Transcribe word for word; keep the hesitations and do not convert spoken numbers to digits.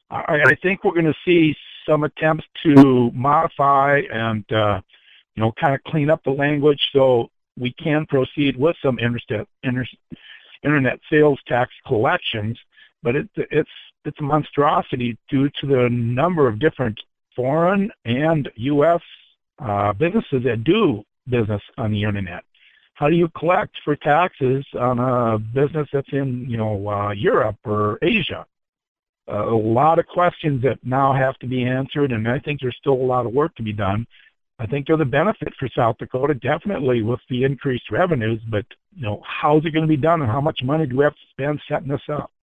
I, I think we're going to see some attempts to modify and, uh, you know, kind of clean up the language so we can proceed with some internet, inter, internet sales tax collections, but it, it's it's a monstrosity due to the number of different foreign and U S uh, businesses that do business on the internet. How do you collect for taxes on a business that's in, you know, uh, Europe or Asia? Uh, a lot of questions that now have to be answered, and I think there's still a lot of work to be done. I think there's a benefit for South Dakota, definitely with the increased revenues, but, you know, how's it going to be done and how much money do we have to spend setting this up?